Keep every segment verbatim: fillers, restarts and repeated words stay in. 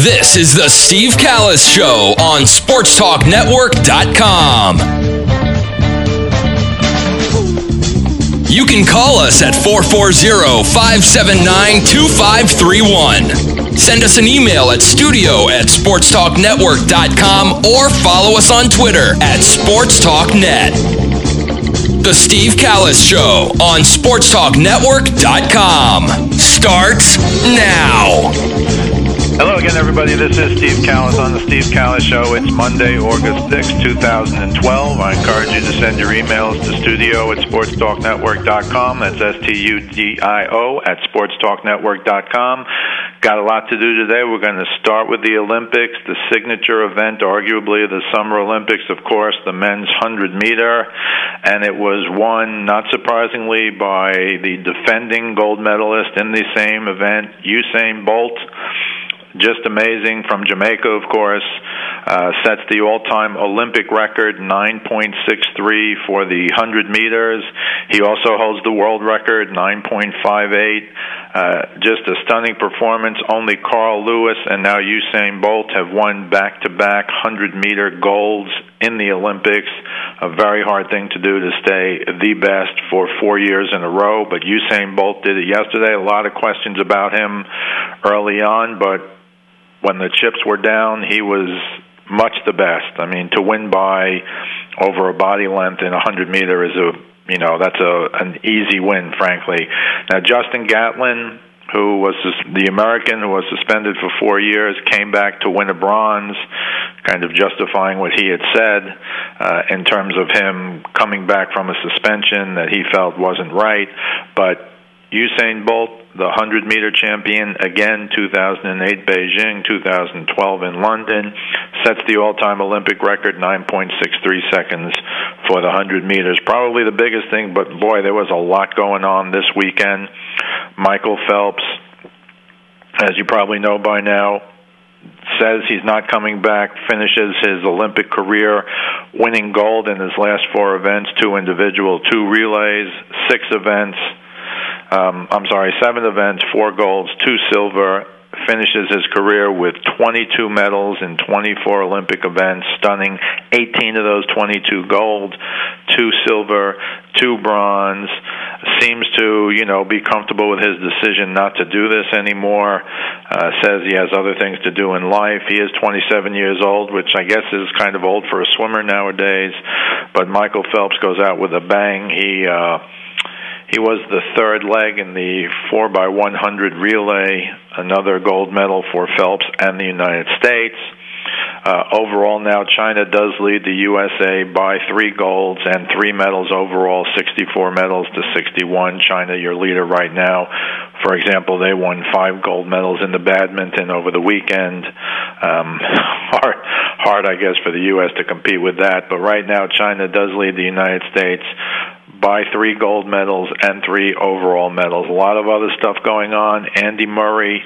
This is the Steve Callis Show on sports talk network dot com. You can call us at four four zero, five seven nine, two five three one. Send us an email at studio at sports talk network dot com or follow us on Twitter at sports talk net. The Steve Callis Show on sports talk network dot com starts now. Hello again, everybody. This is Steve Callis on the Steve Callis Show. It's Monday, August sixth, twenty twelve. I encourage you to send your emails to studio at sports talk network dot com. That's S T U D I O at sports talk network dot com. Got a lot to do today. We're going to start with the Olympics, the signature event, arguably the Summer Olympics, of course, the men's one hundred meter. And it was won, not surprisingly, by the defending gold medalist in the same event, Usain Bolt. Just amazing, from Jamaica, of course, uh, sets the all-time Olympic record, nine point six three for the one hundred meters. He also holds the world record, nine point five eight. Uh, just a stunning performance. Only Carl Lewis and now Usain Bolt have won back-to-back one hundred meter golds in the Olympics. A very hard thing to do to stay the best for four years in a row, but Usain Bolt did it yesterday. A lot of questions about him early on, but when the chips were down, he was much the best. I mean, to win by over a body length in a one hundred meter is a, you know, that's a an easy win, frankly. Now, Justin Gatlin, who was the American who was suspended for four years, came back to win a bronze, kind of justifying what he had said uh, in terms of him coming back from a suspension that he felt wasn't right. But Usain Bolt, the one hundred meter champion, again, two thousand eight Beijing, two thousand twelve in London, sets the all-time Olympic record, nine point six three seconds for the one hundred meters. Probably the biggest thing, but boy, there was a lot going on this weekend. Michael Phelps, as you probably know by now, says he's not coming back, finishes his Olympic career winning gold in his last four events, two individual, two relays, six events. Um, I'm sorry, seven events, four golds, two silver, finishes his career with twenty-two medals in twenty-four Olympic events, stunning, eighteen of those twenty-two gold, two silver, two bronze, seems to, you know, be comfortable with his decision not to do this anymore, uh, says he has other things to do in life. He is twenty-seven years old, which I guess is kind of old for a swimmer nowadays, but Michael Phelps goes out with a bang. He, uh, He was the third leg in the four by one hundred relay, another gold medal for Phelps and the United States. Uh, overall now, China does lead the U S A by three golds and three medals overall, sixty-four medals to sixty-one. China, your leader right now. For example, they won five gold medals in the badminton over the weekend. Um, hard, hard, I guess, for the U S to compete with that. But right now, China does lead the United States by three gold medals and three overall medals. A lot of other stuff going on. Andy Murray,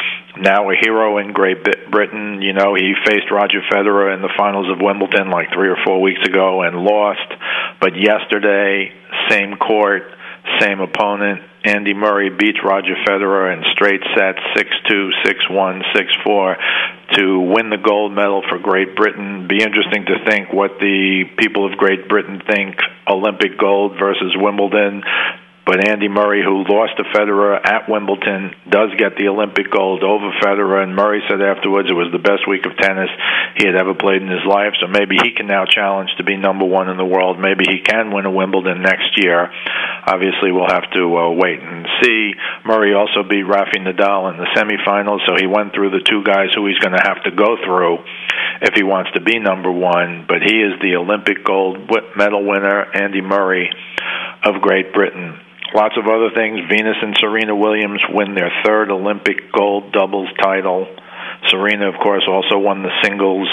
now a hero in Great Britain. You know, he faced Roger Federer in the finals of Wimbledon like three or four weeks ago and lost. But yesterday, same court, same opponent. Andy Murray beats Roger Federer in straight sets, six two, six one, six four, to win the gold medal for Great Britain. Be interesting to think what the people of Great Britain think Olympic gold versus Wimbledon. But Andy Murray, who lost to Federer at Wimbledon, does get the Olympic gold over Federer, and Murray said afterwards it was the best week of tennis he had ever played in his life, so maybe he can now challenge to be number one in the world. Maybe he can win a Wimbledon next year. Obviously, we'll have to uh, wait and see. Murray also beat Rafa Nadal in the semifinals, so he went through the two guys who he's going to have to go through if he wants to be number one, but he is the Olympic gold medal winner, Andy Murray of Great Britain. Lots of other things. Venus and Serena Williams win their third Olympic gold doubles title. Serena, of course, also won the singles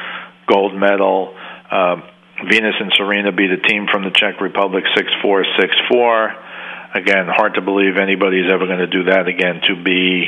gold medal. Uh, Venus and Serena beat a team from the Czech Republic six four, six four. Again, hard to believe anybody's ever going to do that again, to be,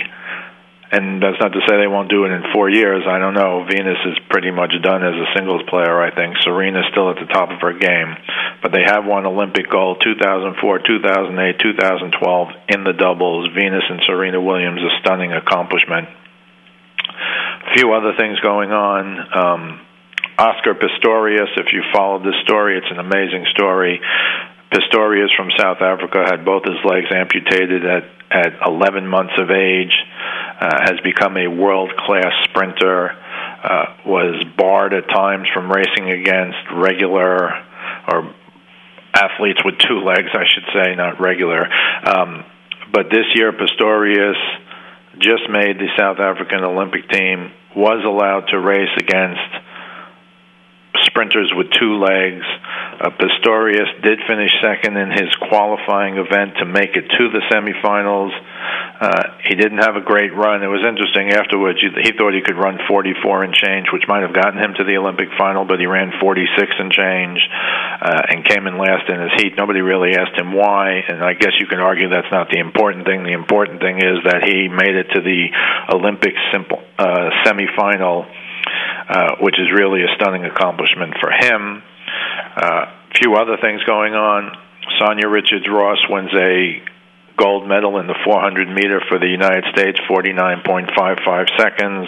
and that's not to say they won't do it in four years. I don't know. Venus is pretty much done as a singles player, I think. Serena's still at the top of her game. But they have won Olympic gold two thousand four, two thousand eight, two thousand twelve in the doubles. Venus and Serena Williams, a stunning accomplishment few other things going on. Um, Oscar Pistorius, if you followed this story, it's an amazing story. Pistorius from South Africa had both his legs amputated at, at eleven months of age, uh, has become a world-class sprinter, uh, was barred at times from racing against regular or athletes with two legs, I should say, not regular. Um, but this year, Pistorius just made the South African Olympic team, was allowed to race against sprinters with two legs. Uh, Pistorius did finish second in his qualifying event to make it to the semifinals. Uh, he didn't have a great run. It was interesting afterwards. He thought he could run forty-four and change, which might have gotten him to the Olympic final, but he ran forty-six and change uh, and came in last in his heat. Nobody really asked him why, and I guess you can argue that's not the important thing. The important thing is that he made it to the Olympic simple, uh, semifinal, Uh, which is really a stunning accomplishment for him. A uh, few other things going on. Sonia Richards-Ross wins a gold medal in the four hundred meter for the United States, forty-nine point five five seconds.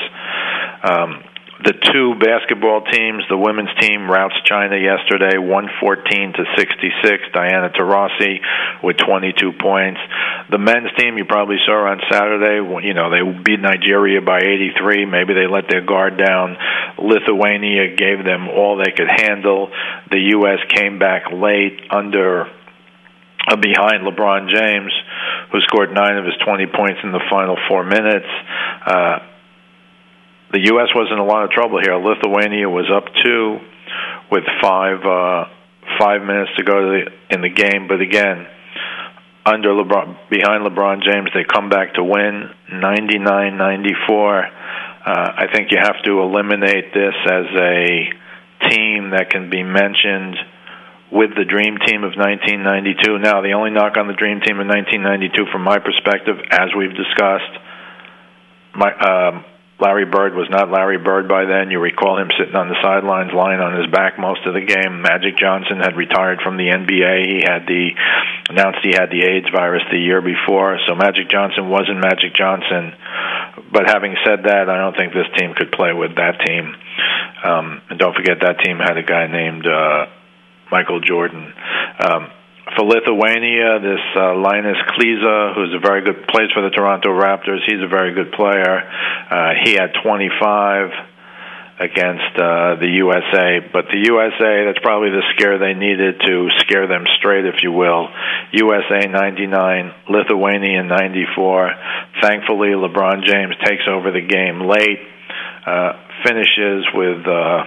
Um, the two basketball teams, the women's team routs China yesterday, one fourteen to sixty-six. Diana Taurasi with twenty-two points. The men's team, you probably saw on Saturday, you know, they beat Nigeria by eighty-three. Maybe they let their guard down. Lithuania gave them all they could handle. The U S came back late under uh, behind LeBron James, who scored nine of his twenty points in the final four minutes. Uh, the U S was in a lot of trouble here. Lithuania was up two with five uh, five minutes to go to the, in the game, but again, under LeBron, behind LeBron James, they come back to win ninety-nine ninety-four. Uh, I think you have to eliminate this as a team that can be mentioned with the Dream Team of nineteen ninety-two. Now, the only knock on the Dream Team of nineteen ninety-two, from my perspective, as we've discussed, my, um, Larry Bird was not Larry Bird by then. You recall him sitting on the sidelines, lying on his back most of the game. Magic Johnson had retired from the N B A. He had the announced he had the AIDS virus the year before, so Magic Johnson wasn't Magic Johnson. But having said that, I don't think this team could play with that team. Um, and don't forget, that team had a guy named uh, Michael Jordan. Um, For Lithuania, this uh, Linus Klyza, who's a very good, plays for the Toronto Raptors. He's a very good player. Uh, he had twenty-five against uh, the U S A. But the U S A, that's probably the scare they needed to scare them straight, if you will. U S A ninety-nine, Lithuania ninety-four. Thankfully, LeBron James takes over the game late, uh, finishes with uh,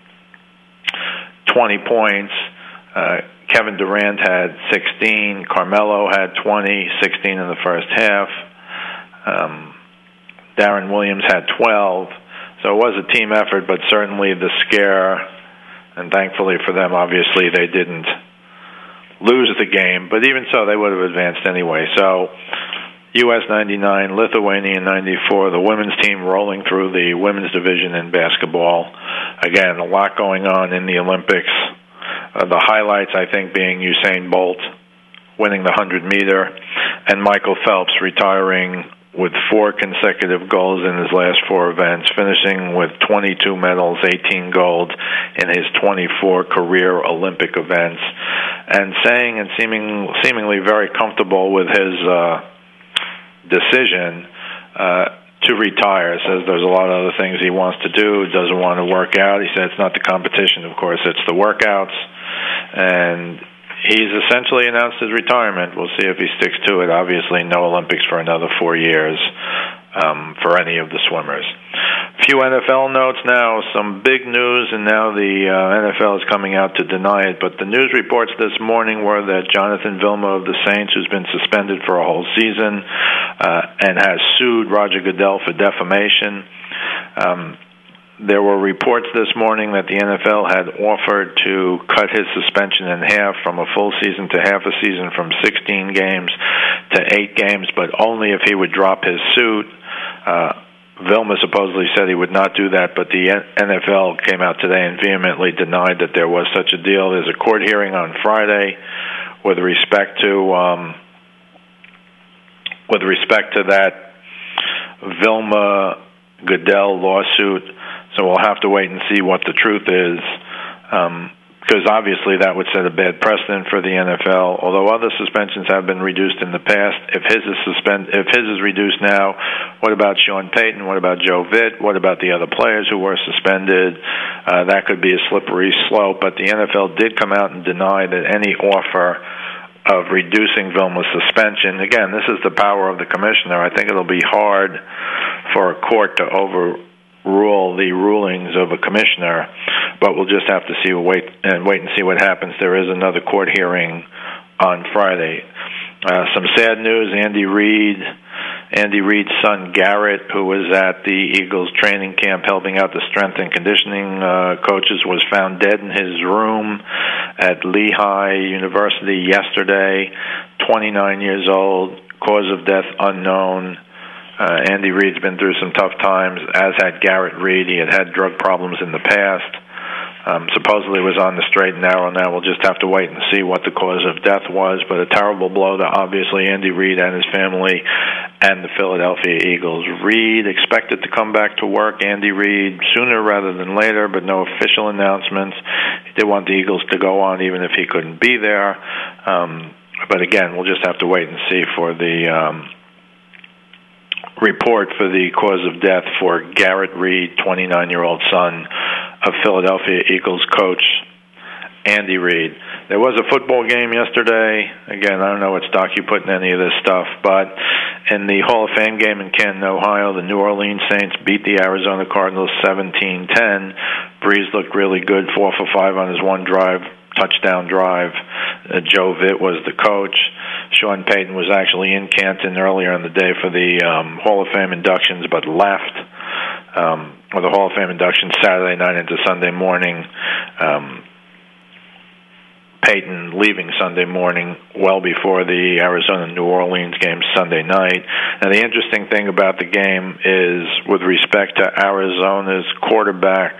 twenty points. Uh, Kevin Durant had sixteen. Carmelo had twenty, sixteen in the first half. Um, Darren Williams had twelve. So it was a team effort, but certainly the scare, and thankfully for them, obviously, they didn't lose the game. But even so, they would have advanced anyway. So U S ninety-nine, Lithuania ninety-four, the women's team rolling through the women's division in basketball. Again, a lot going on in the Olympics. Uh, the highlights, I think, being Usain Bolt winning the one hundred meter and Michael Phelps retiring with four consecutive golds in his last four events, finishing with twenty-two medals, eighteen gold in his twenty-four career Olympic events, and saying and seeming seemingly very comfortable with his uh, decision uh, to retire. Says there's a lot of other things he wants to do, doesn't want to work out. He said it's not the competition, of course, it's the workouts. And he's essentially announced his retirement. We'll see if he sticks to it. Obviously, no Olympics for another four years um, for any of the swimmers. A few N F L notes now. Some big news, and now the uh, N F L is coming out to deny it. But the news reports this morning were that Jonathan Vilma of the Saints, who's been suspended for a whole season uh, and has sued Roger Goodell for defamation, um, there were reports this morning that the N F L had offered to cut his suspension in half from a full season to half a season, from sixteen games to eight games, but only if he would drop his suit. Uh, Vilma supposedly said he would not do that, but the N F L came out today and vehemently denied that there was such a deal. There's a court hearing on Friday with respect to um, with respect to that. Vilma Goodell lawsuit. So we'll have to wait and see what the truth is, um, because obviously that would set a bad precedent for the N F L. Although other suspensions have been reduced in the past, if his is suspend, if his is reduced now, what about Sean Payton? What about Joe Vitt? What about the other players who were suspended? Uh, that could be a slippery slope. But the N F L did come out and deny that any offer of reducing Vilma's suspension. Again, this is the power of the commissioner. I think it'll be hard for a court to overrule the rulings of a commissioner, but we'll just have to see wait and wait and see what happens. There is another court hearing on Friday. Uh, some sad news: Andy Reid, Andy Reid's son Garrett, who was at the Eagles training camp helping out the strength and conditioning uh, coaches, was found dead in his room at Lehigh University yesterday. twenty-nine years old. Cause of death unknown. Uh, Andy Reid's been through some tough times, as had Garrett Reid. He had had drug problems in the past. Um, supposedly was on the straight and narrow. Now we'll just have to wait and see what the cause of death was. But a terrible blow to obviously Andy Reid and his family and the Philadelphia Eagles. Reid expected to come back to work, Andy Reid, sooner rather than later, but no official announcements. He did want the Eagles to go on even if he couldn't be there. Um, but again, we'll just have to wait and see for the um, report for the cause of death for Garrett Reid, twenty-nine-year-old son of Philadelphia Eagles coach Andy Reid. There was a football game yesterday. Again, I don't know what stock you put in any of this stuff, but in the Hall of Fame game in Canton, Ohio, the New Orleans Saints beat the Arizona Cardinals seventeen ten. Breeze looked really good, four for five on his one drive, touchdown drive. Uh, Joe Vitt was the coach. Sean Payton was actually in Canton earlier in the day for the um, Hall of Fame inductions, but left. Um, or the Hall of Fame induction Saturday night into Sunday morning. Um, Payton leaving Sunday morning well before the Arizona-New Orleans game Sunday night. Now, the interesting thing about the game is with respect to Arizona's quarterback,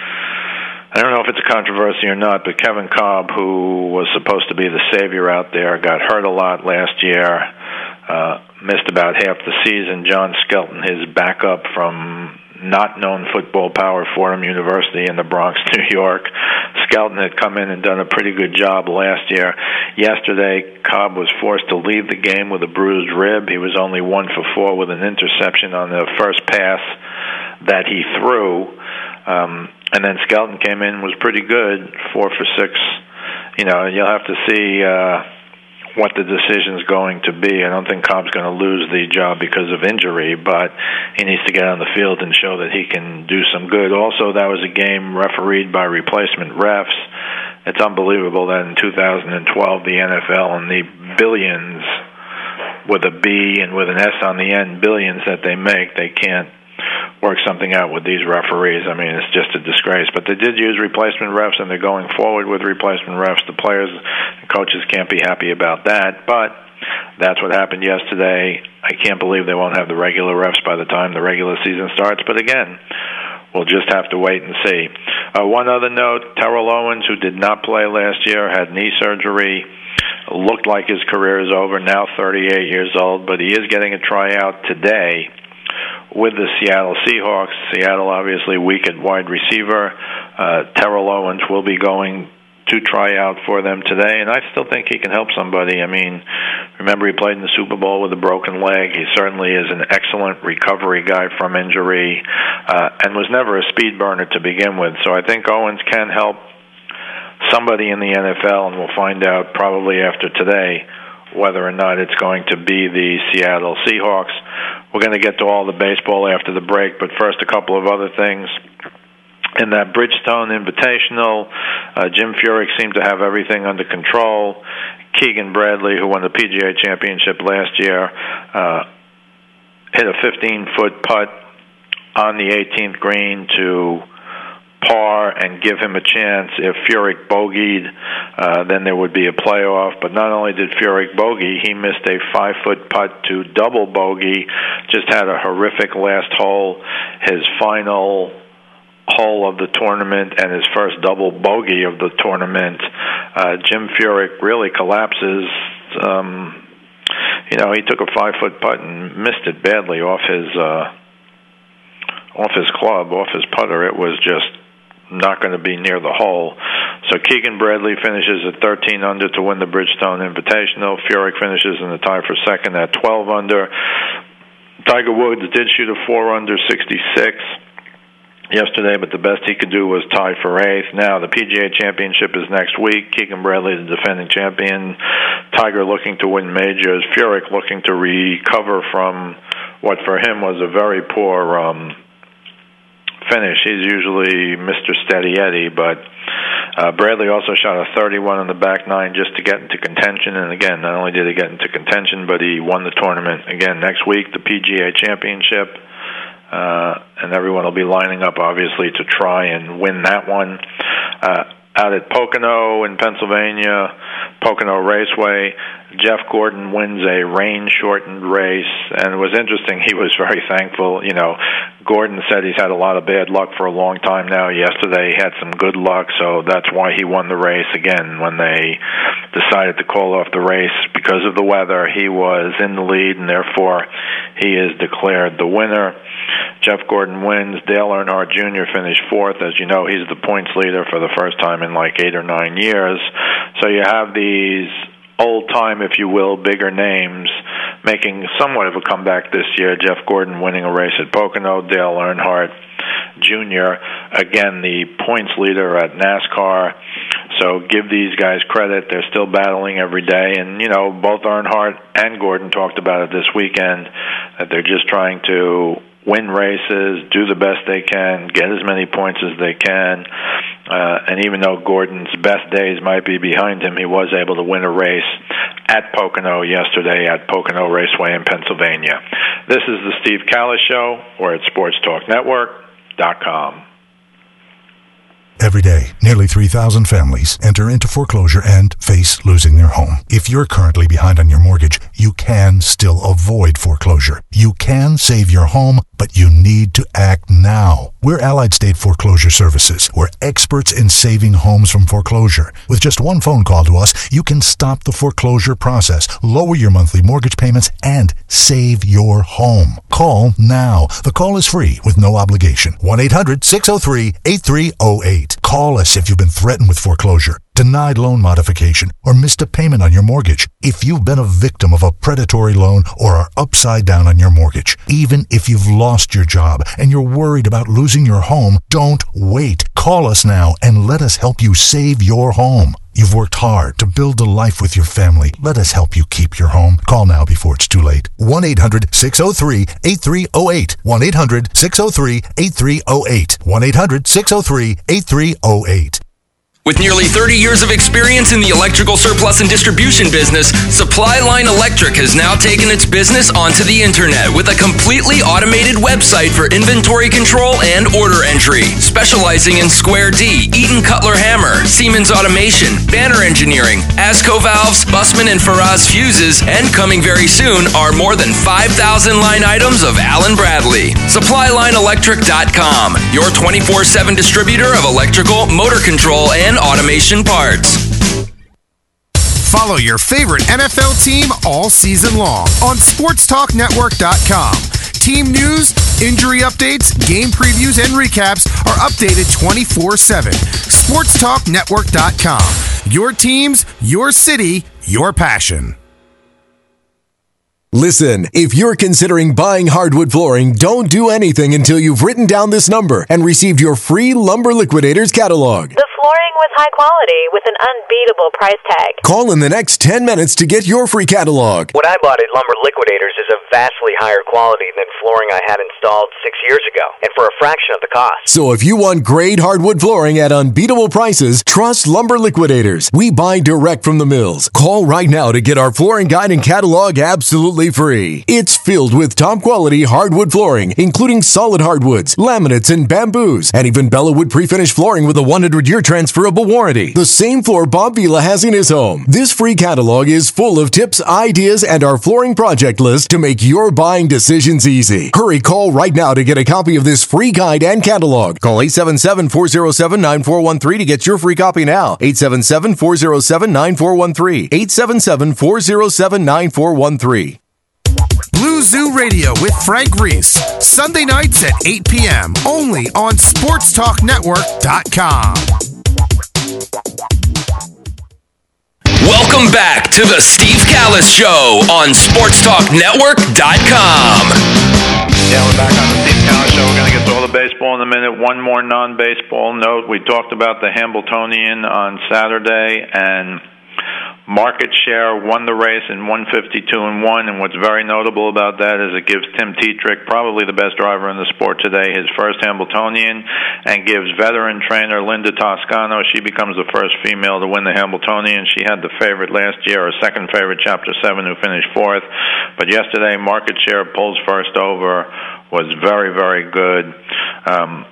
I don't know if it's a controversy or not, but Kevin Cobb, who was supposed to be the savior out there, got hurt a lot last year, uh, missed about half the season. John Skelton, his backup from not known football power, Fordham University in the Bronx, New York. Skelton had come in and done a pretty good job last year. Yesterday, Cobb was forced to leave the game with a bruised rib. He was only one for four with an interception on the first pass that he threw. Um, and then Skelton came in, was pretty good, four for six. You know, you'll have to see uh, what the decision's going to be. I don't think Cobb's going to lose the job because of injury, but he needs to get on the field and show that he can do some good. Also, that was a game refereed by replacement refs. It's unbelievable that in two thousand twelve, the N F L and the billions, with a B and with an S on the end, billions that they make, they can't work something out with these referees. I mean, it's just a disgrace. But they did use replacement refs, and they're going forward with replacement refs. The players and coaches can't be happy about that, but that's what happened yesterday. I can't believe they won't have the regular refs by the time the regular season starts. But again, we'll just have to wait and see. Uh, one other note, Terrell Owens, who did not play last year, had knee surgery. Looked like his career is over, now thirty-eight years old, but he is getting a tryout today with the Seattle Seahawks. Seattle obviously weak at wide receiver. Uh, Terrell Owens will be going to try out for them today, and I still think he can help somebody. I mean, remember he played in the Super Bowl with a broken leg. He certainly is an excellent recovery guy from injury, uh, and was never a speed burner to begin with. So I think Owens can help somebody in the N F L, and we'll find out probably after today whether or not it's going to be the Seattle Seahawks. We're going to get to all the baseball after the break, but first a couple of other things. In that Bridgestone Invitational, uh, Jim Furyk seemed to have everything under control. Keegan Bradley, who won the P G A Championship last year, uh, hit a fifteen-foot putt on the eighteenth green to par and give him a chance. If Furyk bogeyed, uh, then there would be a playoff. But not only did Furyk bogey, he missed a five-foot putt to double bogey, just had a horrific last hole. His final hole of the tournament and his first double bogey of the tournament. Uh, Jim Furyk really collapses. Um, you know, he took a five-foot putt and missed it badly off his... Uh, off his club, off his putter, it was just not going to be near the hole. So Keegan Bradley finishes at thirteen under to win the Bridgestone Invitational. Furyk finishes in the tie for second at twelve under. Tiger Woods did shoot a four under sixty-six yesterday, but the best he could do was tie for eighth. Now, the P G A Championship is next week. Keegan Bradley, the defending champion. Tiger looking to win majors. Furyk looking to recover from what for him was a very poor um, finish. He's usually Mister Steady Eddie, but uh, Bradley also shot a thirty-one on the back nine just to get into contention. And again, not only did he get into contention, but he won the tournament. Again, next week, the P G A Championship. Uh, and everyone will be lining up, obviously, to try and win that one. Uh, out at Pocono in Pennsylvania, Pocono Raceway, Jeff Gordon wins a rain-shortened race, and it was interesting. He was very thankful. You know, Gordon said he's had a lot of bad luck for a long time now. Yesterday he had some good luck, so that's why he won the race. Again, when they decided to call off the race because of the weather, he was in the lead, and therefore he is declared the winner. Jeff Gordon wins. Dale Earnhardt Junior finished fourth. As you know, he's the points leader for the first time in like eight or nine years. So you have these old-time, if you will, bigger names making somewhat of a comeback this year. Jeff Gordon winning a race at Pocono. Dale Earnhardt Junior, again, the points leader at NASCAR. So give these guys credit. They're still battling every day. And, you know, both Earnhardt and Gordon talked about it this weekend, that they're just trying to win races, do the best they can, get as many points as they can. Uh, and even though Gordon's best days might be behind him, he was able to win a race at Pocono yesterday at Pocono Raceway in Pennsylvania. This is the Steve Callis Show. We're at sports talk network dot com. Every day, nearly three thousand families enter into foreclosure and face losing their home. If you're currently behind on your mortgage, you can still avoid foreclosure. You can save your home, but you need to act now. We're Allied State Foreclosure Services. We're experts in saving homes from foreclosure. With just one phone call to us, you can stop the foreclosure process, lower your monthly mortgage payments, and save your home. Call now. The call is free with no obligation. one eight hundred six oh three eight three oh eight. Call us if you've been threatened with foreclosure, denied loan modification, or missed a payment on your mortgage. If you've been a victim of a predatory loan or are upside down on your mortgage, even if you've lost your job and you're worried about losing your home, don't wait. Call us now and let us help you save your home. You've worked hard to build a life with your family. Let us help you keep your home. Call now before it's too late. one eight hundred six oh three eight three oh eight. one eight hundred six oh three eight three oh eight. one eight hundred six oh three eight three oh eight. With nearly thirty years of experience in the electrical surplus and distribution business, Supply Line Electric has now taken its business onto the internet with a completely automated website for inventory control and order entry. Specializing in Square D, Eaton Cutler Hammer, Siemens Automation, Banner Engineering, ASCO Valves, Bussman and Faraz Fuses, and coming very soon are more than five thousand line items of Allen Bradley. Supply Line Electric dot com, your twenty-four seven distributor of electrical, motor control, and automation parts. Follow your favorite N F L team all season long on sports talk network dot com. Team news, injury updates, game previews, and recaps are updated twenty-four seven. sports talk network dot com. Your teams, your city, your passion. Listen, if you're considering buying hardwood flooring, don't do anything until you've written down this number and received your free Lumber Liquidators catalog. The flooring was high quality with an unbeatable price tag. Call in the next ten minutes to get your free catalog. What I bought at Lumber Liquidators is of vastly higher quality than flooring I had installed six years ago, and for a fraction of the cost. So if you want great hardwood flooring at unbeatable prices, trust Lumber Liquidators. We buy direct from the mills. Call right now to get our flooring guide and catalog absolutely free. It's filled with top quality hardwood flooring, including solid hardwoods, laminates, and bamboos, and even Bellawood pre-finished flooring with a one hundred year transferable warranty. The same floor Bob Vila has in his home. This free catalog is full of tips, ideas, and our flooring project list to make your buying decisions easy. Hurry, call right now to get a copy of this free guide and catalog. Call eight seven seven, four oh seven, nine four one three to get your free copy now. eight seven seven, four oh seven, nine four one three. eight seven seven, four oh seven, nine four one three. Blue Zoo Radio with Frank Reese. Sunday nights at eight p.m. only on sports talk network dot com. Welcome back to the Steve Callis Show on sports talk network dot com. Yeah, we're back on the Steve Callis Show. We're going to get to all the baseball in a minute. One more non-baseball note. We talked about the Hambletonian on Saturday, and market share won the race in one fifty-two and one, and what's very notable about that is it gives Tim Tetrick, probably the best driver in the sport today, his first Hambletonian, and gives veteran trainer Linda Toscano, she becomes the first female to win the Hambletonian. She had the favorite last year, or second favorite, Chapter seven, who finished fourth, but yesterday market share pulls first over, was very, very good. Um,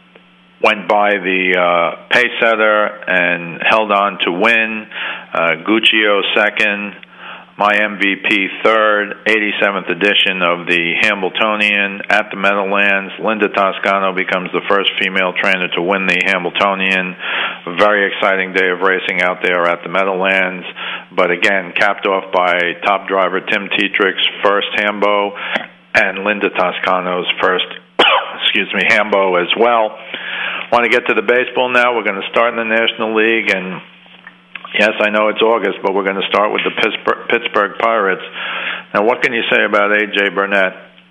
went by the uh, pace setter and held on to win. Uh, Guccio second, my M V P third, eighty-seventh edition of the Hambletonian at the Meadowlands. Linda Toscano becomes the first female trainer to win the Hambletonian. A very exciting day of racing out there at the Meadowlands, but again, capped off by top driver Tim Tetrick's first Hambo and Linda Toscano's first, excuse me, Hambo as well. Want to get to the baseball now. We're going to start in the National League, and yes, I know it's August, but we're going to start with the Pittsburgh, Pittsburgh Pirates. Now, what can you say about A J Burnett?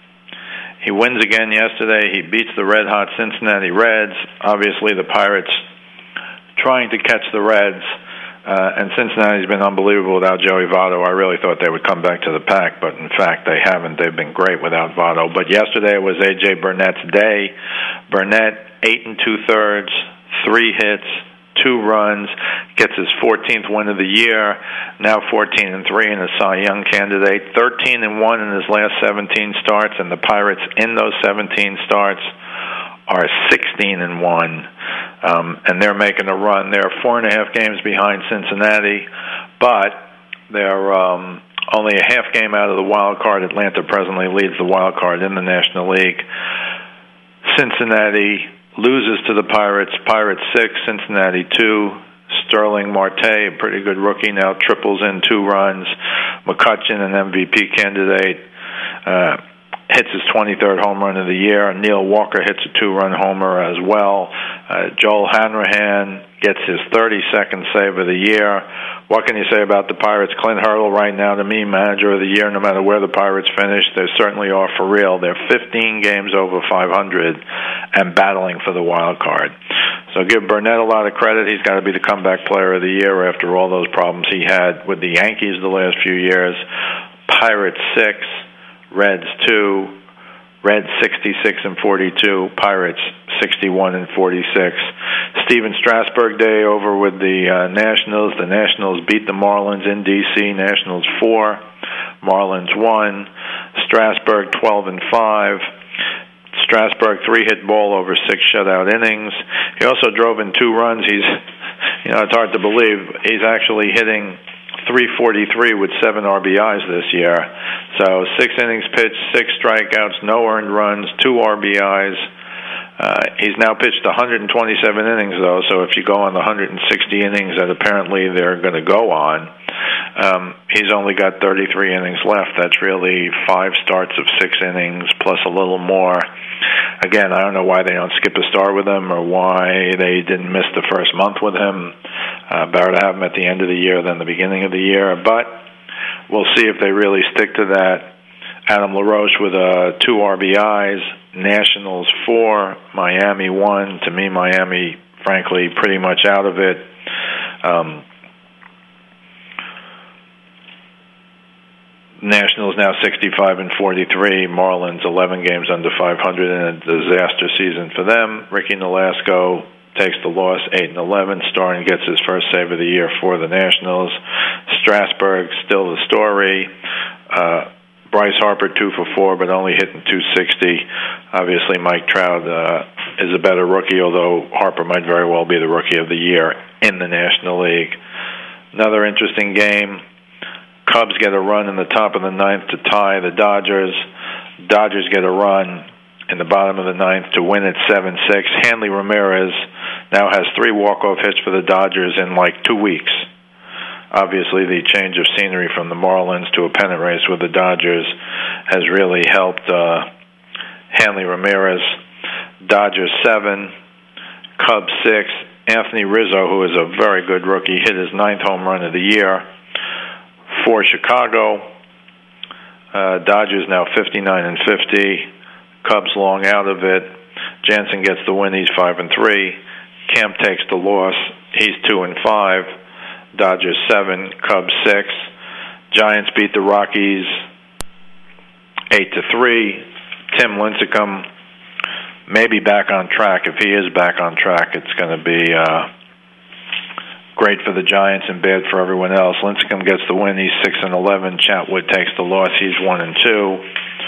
He wins again yesterday. He beats the red-hot Cincinnati Reds. Obviously, the Pirates trying to catch the Reds, uh, and Cincinnati's been unbelievable without Joey Votto. I really thought they would come back to the pack, but in fact, they haven't. They've been great without Votto. But yesterday was A J Burnett's day. Burnett, eight and two-thirds, three hits, two runs, gets his fourteenth win of the year, now fourteen and three and a Cy Young candidate, thirteen and one in his last seventeen starts, and the Pirates in those seventeen starts are sixteen and one, um, and they're making a run. They're four and a half games behind Cincinnati, but they're um, only a half game out of the wild card. Atlanta presently leads the wild card in the National League. Cincinnati loses to the Pirates. Pirates six, Cincinnati two. Sterling Marte, a pretty good rookie, now triples in two runs. McCutchen, an M V P candidate, uh, hits his twenty-third home run of the year. Neil Walker hits a two-run homer as well. Uh, Joel Hanrahan gets his thirty-second save of the year. What can you say about the Pirates? Clint Hurdle right now, to me, manager of the year, no matter where the Pirates finish. They certainly are for real. They're fifteen games over five hundred and battling for the wild card. So give Burnett a lot of credit. He's got to be the comeback player of the year after all those problems he had with the Yankees the last few years. Pirates six, Reds two, Reds sixty-six and forty-two, Pirates sixty-one and forty-six. Steven Strasburg Day over with the uh, Nationals. The Nationals beat the Marlins in D C. Nationals four, Marlins one. Strasburg twelve and five. Strasburg three-hit ball over six shutout innings. He also drove in two runs. He's, you know, it's hard to believe. He's actually hitting three forty-three with seven R B Is this year. So six innings pitched, six strikeouts, no earned runs, two R B Is. Uh, he's now pitched one hundred twenty-seven innings, though, so if you go on the one hundred sixty innings that apparently they're going to go on, um, he's only got thirty-three innings left. That's really five starts of six innings plus a little more. Again, I don't know why they don't skip a start with him or why they didn't miss the first month with him. Uh, better to have him at the end of the year than the beginning of the year, but we'll see if they really stick to that. Adam LaRoche with uh, two R B Is, Nationals four, Miami one. To me, Miami, frankly, pretty much out of it. Um, Nationals now sixty-five and forty-three. Marlins eleven games under five hundred in a disaster season for them. Ricky Nolasco takes the loss, eight and eleven. Starring gets his first save of the year for the Nationals. Strasburg still the story. Uh, Bryce Harper two for four, but only hitting two sixty. Obviously, Mike Trout uh, is a better rookie, although Harper might very well be the rookie of the year in the National League. Another interesting game. Cubs get a run in the top of the ninth to tie the Dodgers. Dodgers get a run in the bottom of the ninth to win at seven six. Hanley Ramirez now has three walk-off hits for the Dodgers in like two weeks. obviously the change of scenery from the Marlins to a pennant race with the Dodgers has really helped uh, Hanley Ramirez. Dodgers seven, Cubs six. Anthony Rizzo, who is a very good rookie, hit his ninth home run of the year for Chicago. Uh, Dodgers now fifty-nine and fifty. Cubs long out of it. Jansen gets the win. He's five and three. Camp takes the loss. He's two and five. Dodgers seven. Cubs six. Giants beat the Rockies eight to three. Tim Lincecum maybe back on track. If he is back on track, it's going to be uh, great for the Giants and bad for everyone else. Lincecum gets the win. He's six and eleven. Chatwood takes the loss. He's one and two.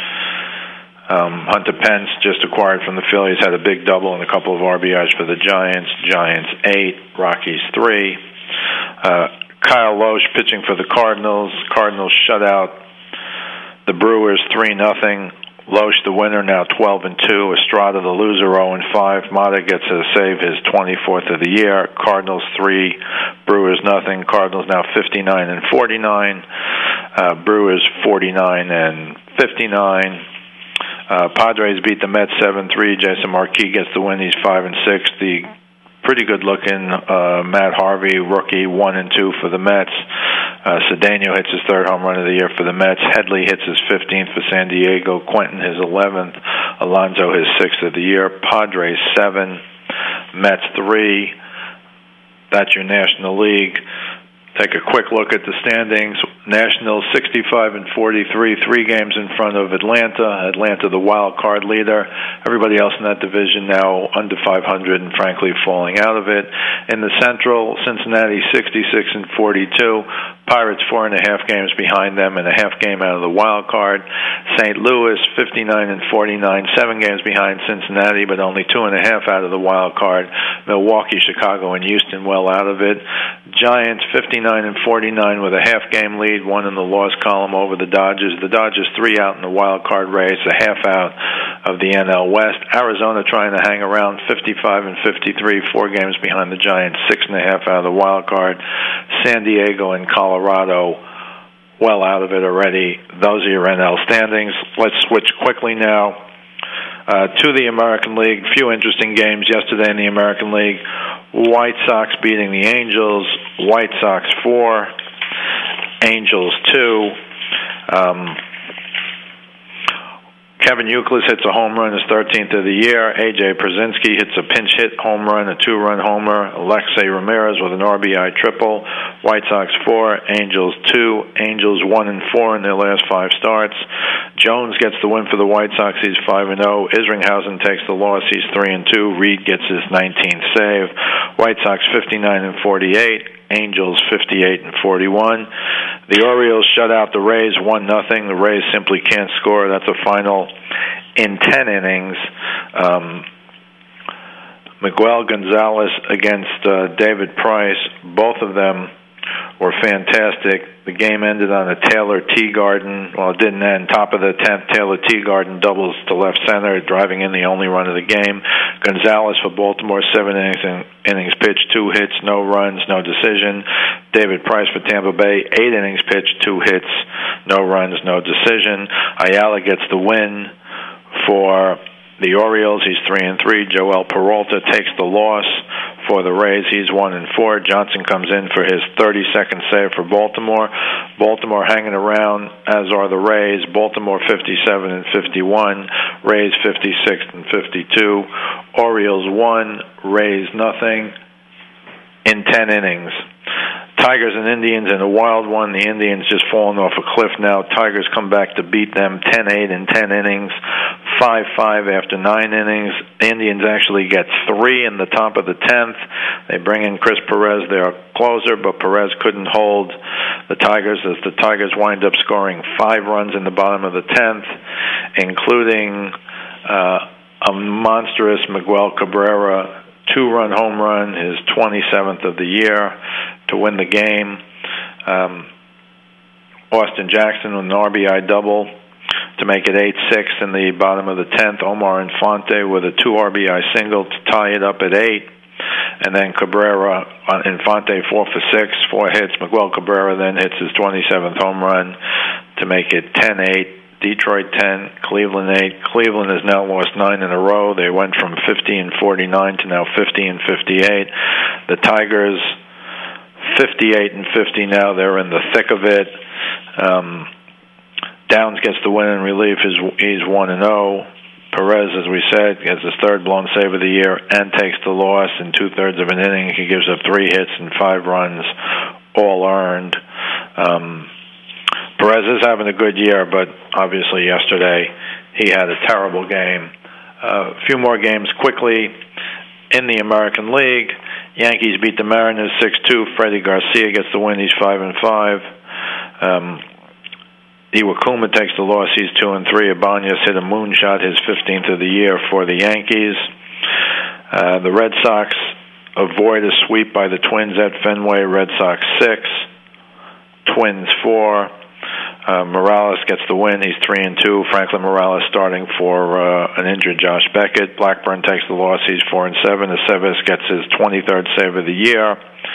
Um, Hunter Pence, just acquired from the Phillies, had a big double and a couple of R B Is for the Giants. Giants eight, Rockies three. Uh, Kyle Loesch pitching for the Cardinals. Cardinals shut out the Brewers three nothing. Loesch the winner, now twelve and two. Estrada the loser, zero and five. Mata gets to save his twenty-fourth of the year. Cardinals three, Brewers nothing. Cardinals now fifty-nine and forty-nine. Uh, Brewers forty-nine and fifty-nine. Uh, Padres beat the Mets seven three. Jason Marquis gets the win. He's five and six. The pretty good-looking uh, Matt Harvey, rookie, one and two for the Mets. Uh, Cedeno hits his third home run of the year for the Mets. Headley hits his fifteenth for San Diego. Quentin his eleventh. Alonso his sixth of the year. Padres seven, Mets three. That's your National League. Take a quick look at the standings. Nationals sixty-five and forty-three, three games in front of Atlanta. Atlanta the wild card leader. Everybody else in that division now under five hundred and frankly falling out of it. In the Central, Cincinnati sixty-six and forty-two. Pirates four and a half games behind them and a half game out of the wild card. Saint Louis fifty-nine and forty-nine, seven games behind Cincinnati, but only two and a half out of the wild card. Milwaukee, Chicago, and Houston well out of it. Giants fifty-nine and forty-nine with a half game lead, one in the loss column over the Dodgers. The Dodgers three out in the wild card race, a half out of the N L West. Arizona trying to hang around fifty-five and fifty-three, four games behind the Giants, six and a half out of the wild card. San Diego and Colorado well out of it already. Those are your N L standings. Let's switch quickly now uh, to the American League. A few interesting games yesterday in the American League. White Sox beating the Angels. White Sox four, Angels two. Um, Kevin Youkilis hits a home run, his thirteenth of the year. A J Pierzynski hits a pinch hit home run, a two-run homer. Alexei Ramirez with an R B I triple. White Sox four, Angels two. Angels one and four in their last five starts. Jones gets the win for the White Sox. He's five and zero. Isringhausen takes the loss. He's three and two. Reed gets his nineteenth save. White Sox fifty-nine and forty-eight. Angels fifty-eight and forty-one. The Orioles shut out the Rays one nothing. The Rays simply can't score. That's a final in ten innings. Um, Miguel Gonzalez against uh, David Price. Both of them were fantastic. The game ended on a Taylor Teagarden. Well, it didn't end. Top of the tenth, Taylor Teagarden doubles to left center, driving in the only run of the game. Gonzalez for Baltimore, seven innings, innings pitched, two hits, no runs, no decision. David Price for Tampa Bay, eight innings pitched, two hits, no runs, no decision. Ayala gets the win for the Orioles. He's three and three. Joel Peralta takes the loss for the Rays. He's one and four. Johnson comes in for his thirty-second save for Baltimore. Baltimore hanging around, as are the Rays. Baltimore fifty-seven and fifty-one. Rays fifty-six and fifty-two. Orioles one. Rays nothing in ten innings. Tigers and Indians in a wild one. The Indians just falling off a cliff now. Tigers come back to beat them ten eight in ten innings, five five after nine innings. The Indians actually get three in the top of the tenth. They bring in Chris Perez, their closer, but Perez couldn't hold the Tigers as the Tigers wind up scoring five runs in the bottom of the tenth, including uh, a monstrous Miguel Cabrera two-run home run, his twenty-seventh of the year, to win the game. Um, Austin Jackson with an R B I double to make it eight six in the bottom of the tenth. Omar Infante with a two R B I single to tie it up at eight. And then Cabrera on Infante four for six, four hits. Miguel Cabrera then hits his twenty-seventh home run to make it ten eight. Detroit ten, Cleveland eight. Cleveland has now lost nine in a row. They went from fifty and forty-nine to now fifty and fifty-eight. The Tigers, fifty-eight and fifty now. They're in the thick of it. Um, Downs gets the win in relief. He's one and oh. Perez, as we said, gets his third blown save of the year and takes the loss in two-thirds of an inning. He gives up three hits and five runs, all earned. Um, Perez is having a good year, but obviously yesterday he had a terrible game. Uh, a few more games quickly in the American League. Yankees beat the Mariners six two. Freddie Garcia gets the win. He's five and five. Um, Iwakuma takes the loss. He's two and three. Ibanez hit a moonshot, his fifteenth of the year for the Yankees. Uh, the Red Sox avoid a sweep by the Twins at Fenway. Red Sox six, Twins four. Uh, Morales gets the win. He's three and two. Franklin Morales starting for uh, an injured Josh Beckett. Blackburn takes the loss. He's four and seven. Aceves gets his twenty-third save of the year.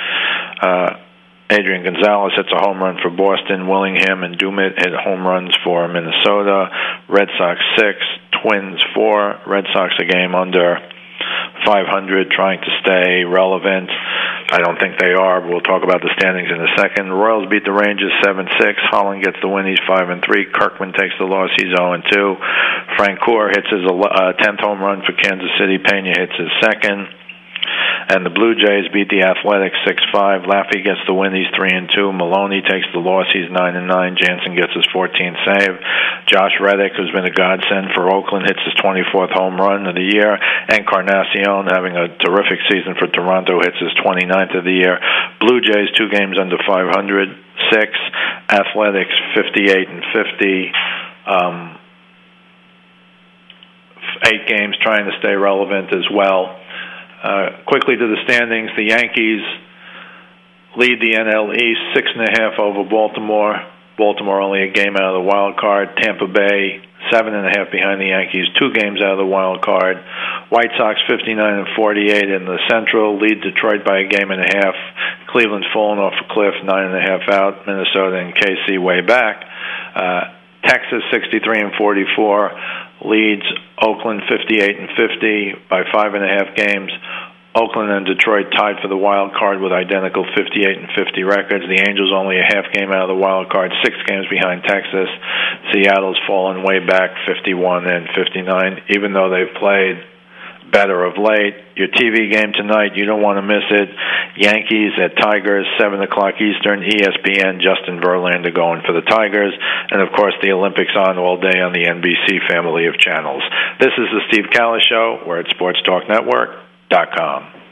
Uh, Adrian Gonzalez hits a home run for Boston. Willingham and Dumit hit home runs for Minnesota. Red Sox six, Twins four. Red Sox a game under five hundred, trying to stay relevant. I don't think they are, but we'll talk about the standings in a second. Royals beat the Rangers seven six. Holland gets the win. He's five and three. Kirkman takes the loss. He's oh and two. Francoeur hits his uh, tenth home run for Kansas City. Pena hits his second. And the Blue Jays beat the Athletics six five. Laffey gets the win. He's three and two. Maloney takes the loss. He's nine and nine. Jansen gets his fourteenth save. Josh Reddick, who's been a godsend for Oakland, hits his twenty-fourth home run of the year. Encarnacion, having a terrific season for Toronto, hits his twenty-ninth of the year. Blue Jays two games under five hundred, six. Athletics fifty-eight and fifty. Um, eight games trying to stay relevant as well. Uh, quickly to the standings, the Yankees lead the N L East six and a half over Baltimore. Baltimore only a game out of the wild card. Tampa Bay seven and a half behind the Yankees, two games out of the wild card. White Sox fifty-nine and forty-eight in the Central, lead Detroit by a game and a half. Cleveland's fallen off a cliff, nine and a half out. Minnesota and K C way back. Uh, Texas sixty-three and forty-four leads Oakland fifty-eight and fifty by five and a half games. Oakland and Detroit tied for the wild card with identical fifty-eight and fifty records. The Angels only a half game out of the wild card, six games behind Texas. Seattle's fallen way back, fifty-one and fifty-nine, even though they've played better of late. Your T V game tonight, you don't want to miss it. Yankees at Tigers, seven o'clock Eastern, E S P N, Justin Verlander going for the Tigers. And, of course, the Olympics on all day on the N B C family of channels. This is the Steve Callis Show. We're at sports talk network dot com.